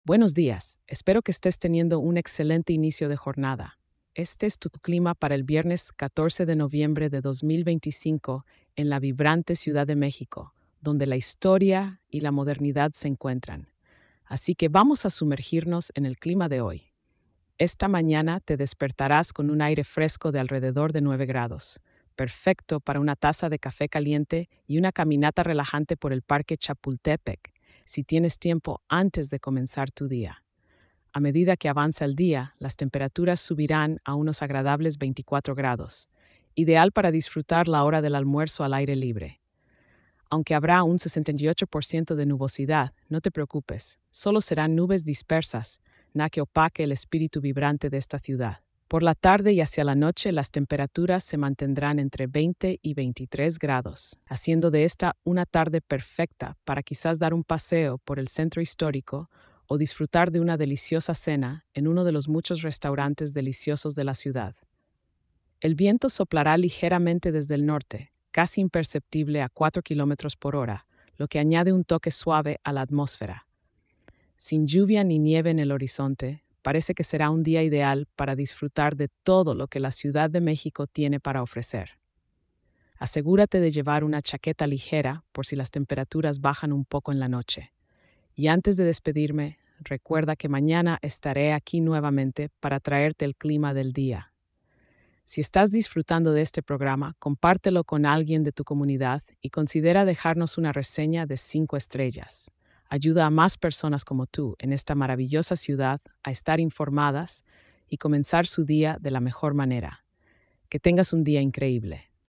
Buenos días, espero que estés teniendo un excelente inicio de jornada. Este es tu clima para el viernes 14 de noviembre de 2025 en la vibrante Ciudad de México, donde la historia y la modernidad se encuentran. Así que vamos a sumergirnos en el clima de hoy. Esta mañana te despertarás con un aire fresco de alrededor de 9 grados, perfecto para una taza de café caliente y una caminata relajante por el Parque Chapultepec, si tienes tiempo antes de comenzar tu día. A medida que avanza el día, las temperaturas subirán a unos agradables 24 grados, ideal para disfrutar la hora del almuerzo al aire libre. Aunque habrá un 68% de nubosidad, no te preocupes, solo serán nubes dispersas, nada que opaque el espíritu vibrante de esta ciudad. Por la tarde y hacia la noche las temperaturas se mantendrán entre 20 y 23 grados, haciendo de esta una tarde perfecta para quizás dar un paseo por el centro histórico o disfrutar de una deliciosa cena en uno de los muchos restaurantes deliciosos de la ciudad. El viento soplará ligeramente desde el norte, casi imperceptible a 4 kilómetros por hora, lo que añade un toque suave a la atmósfera. Sin lluvia ni nieve en el horizonte, parece que será un día ideal para disfrutar de todo lo que la Ciudad de México tiene para ofrecer. Asegúrate de llevar una chaqueta ligera por si las temperaturas bajan un poco en la noche. Y antes de despedirme, recuerda que mañana estaré aquí nuevamente para traerte el clima del día. Si estás disfrutando de este programa, compártelo con alguien de tu comunidad y considera dejarnos una reseña de 5 estrellas. Ayuda a más personas como tú en esta maravillosa ciudad a estar informadas y comenzar su día de la mejor manera. Que tengas un día increíble.